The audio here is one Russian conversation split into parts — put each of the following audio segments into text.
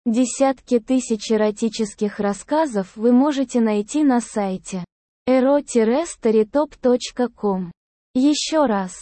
Десятки тысяч эротических рассказов вы можете найти на сайте ero-storytop.com. Еще раз,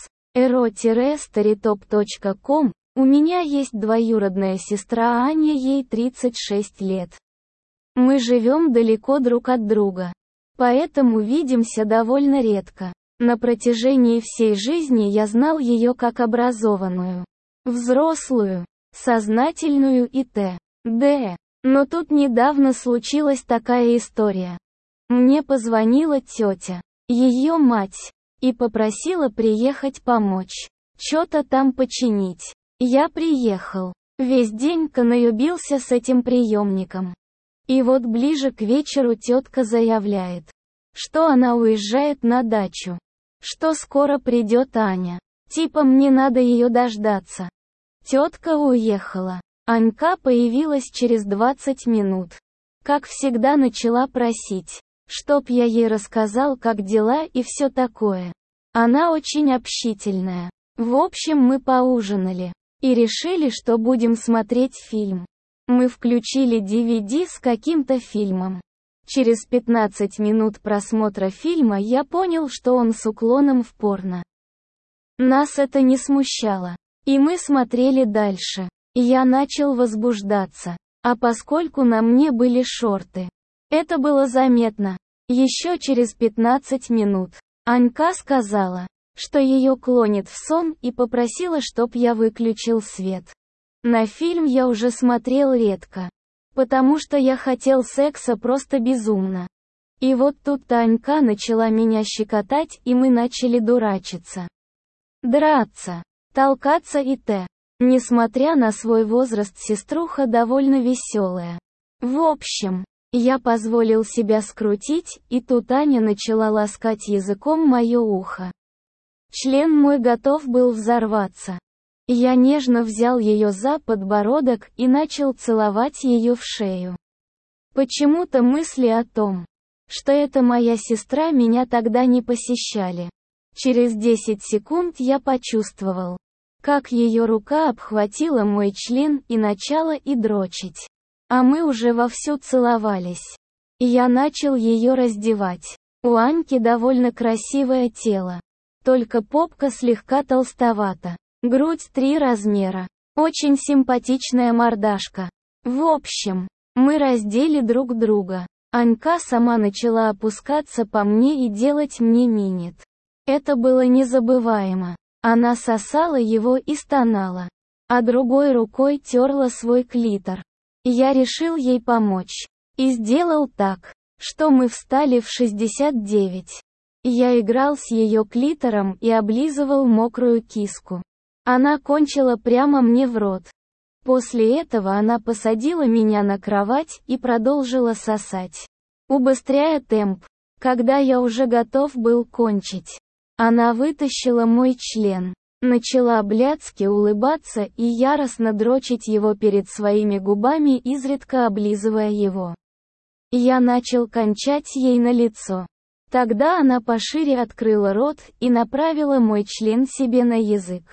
ero-storytop.com. У меня есть двоюродная сестра Аня, ей 36 лет. Мы живем далеко друг от друга, поэтому видимся довольно редко. На протяжении всей жизни я знал ее как образованную, взрослую, сознательную и т.д. Но тут недавно случилась такая история. Мне позвонила тетя, ее мать, и попросила приехать помочь, что-то там починить. Я приехал. Весь день канаюбился с этим приемником. И вот ближе к вечеру тетка заявляет, что она уезжает на дачу, что скоро придет Аня. Типа мне надо ее дождаться. Тетка уехала. Анька появилась через 20 минут. Как всегда начала просить, чтоб я ей рассказал, как дела и все такое. Она очень общительная. В общем, мы поужинали. И решили, что будем смотреть фильм. Мы включили DVD с каким-то фильмом. Через 15 минут просмотра фильма я понял, что он с уклоном в порно. Нас это не смущало. И мы смотрели дальше. Я начал возбуждаться. А поскольку на мне были шорты, это было заметно. Еще через 15 минут Анька сказала, что ее клонит в сон, и попросила, чтоб я выключил свет. На фильм я уже смотрел редко, потому что я хотел секса просто безумно. И вот тут Анька начала меня щекотать, и мы начали дурачиться, драться, толкаться и т. Несмотря на свой возраст, сеструха довольно веселая. В общем, я позволил себя скрутить, и тут Аня начала ласкать языком мое ухо. Член мой готов был взорваться. Я нежно взял ее за подбородок и начал целовать ее в шею. Почему-то мысли о том, что это моя сестра, меня тогда не посещали. Через 10 секунд я почувствовал, как ее рука обхватила мой член и начала и дрочить. А мы уже вовсю целовались. Я начал ее раздевать. У Аньки довольно красивое тело. Только попка слегка толстовата. Грудь 3 размера. Очень симпатичная мордашка. В общем, мы раздели друг друга. Анька сама начала опускаться по мне и делать мне минет. Это было незабываемо. Она сосала его и стонала, а другой рукой терла свой клитор. Я решил ей помочь. И сделал так, что мы встали в 69. Я играл с ее клитором и облизывал мокрую киску. Она кончила прямо мне в рот. После этого она посадила меня на кровать и продолжила сосать, убыстряя темп. Когда я уже готов был кончить, она вытащила мой член, начала блядски улыбаться и яростно дрочить его перед своими губами, изредка облизывая его. Я начал кончать ей на лицо. Тогда она пошире открыла рот и направила мой член себе на язык.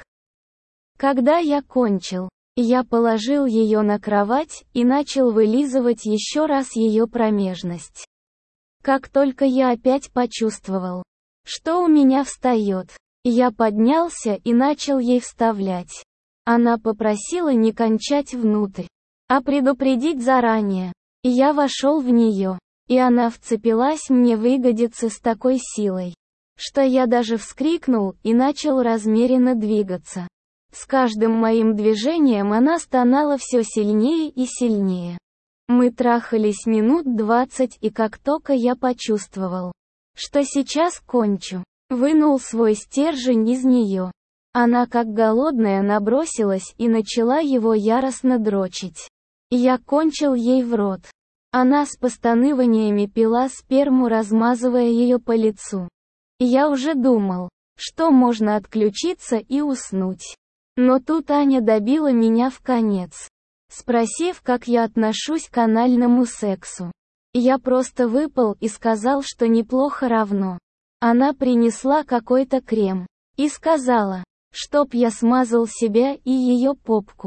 Когда я кончил, я положил ее на кровать и начал вылизывать еще раз ее промежность. Как только я опять почувствовал, что у меня встает, я поднялся и начал ей вставлять. Она попросила не кончать внутрь, а предупредить заранее. Я вошел в нее, и она вцепилась мне в ягодицы с такой силой, что я даже вскрикнул и начал размеренно двигаться. С каждым моим движением она стонала все сильнее и сильнее. Мы трахались минут 20, и как только я почувствовал, что сейчас кончу, вынул свой стержень из нее. Она как голодная набросилась и начала его яростно дрочить. Я кончил ей в рот. Она с постанываниями пила сперму, размазывая ее по лицу. Я уже думал, что можно отключиться и уснуть. Но тут Аня добила меня в конец, спросив, как я отношусь к анальному сексу. Я просто выпал и сказал, что неплохо равно. Она принесла какой-то крем и сказала, чтоб я смазал себя и ее попку.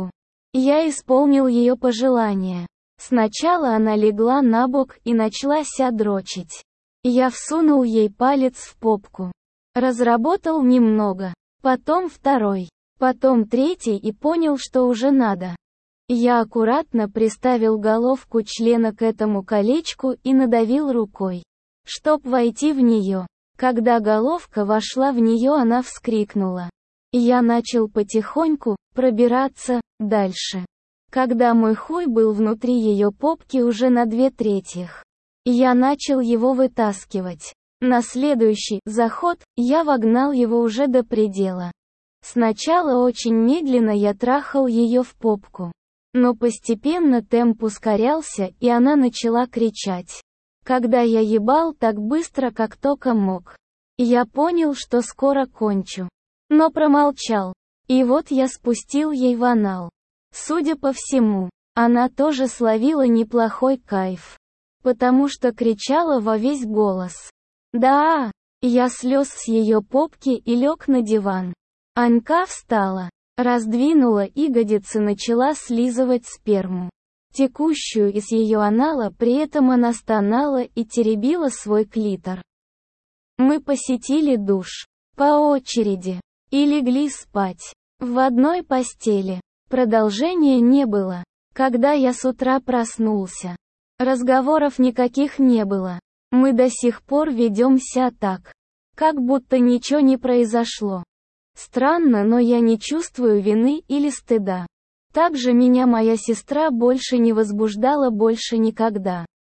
Я исполнил ее пожелание. Сначала она легла на бок и начала ся дрочить. Я всунул ей палец в попку. Разработал немного. Потом второй. Потом третий и понял, что уже надо. Я аккуратно приставил головку члена к этому колечку и надавил рукой, чтоб войти в нее. Когда головка вошла в нее, она вскрикнула. Я начал потихоньку пробираться дальше. Когда мой хуй был внутри ее попки уже на 2/3, я начал его вытаскивать. На следующий заход я вогнал его уже до предела. Сначала очень медленно я трахал ее в попку. Но постепенно темп ускорялся, и она начала кричать. Когда я ебал так быстро, как только мог, я понял, что скоро кончу. Но промолчал. И вот я спустил ей в анал. Судя по всему, она тоже словила неплохой кайф. Потому что кричала во весь голос. Да, я слез с ее попки и лег на диван. Анька встала, раздвинула ягодицы, начала слизывать сперму, текущую из ее анала, при этом она стонала и теребила свой клитор. Мы посетили душ. По очереди. И легли спать. В одной постели. Продолжения не было. Когда я с утра проснулся, разговоров никаких не было. Мы до сих пор ведемся так, как будто ничего не произошло. Странно, но я не чувствую вины или стыда. Также меня моя сестра больше не возбуждала больше никогда.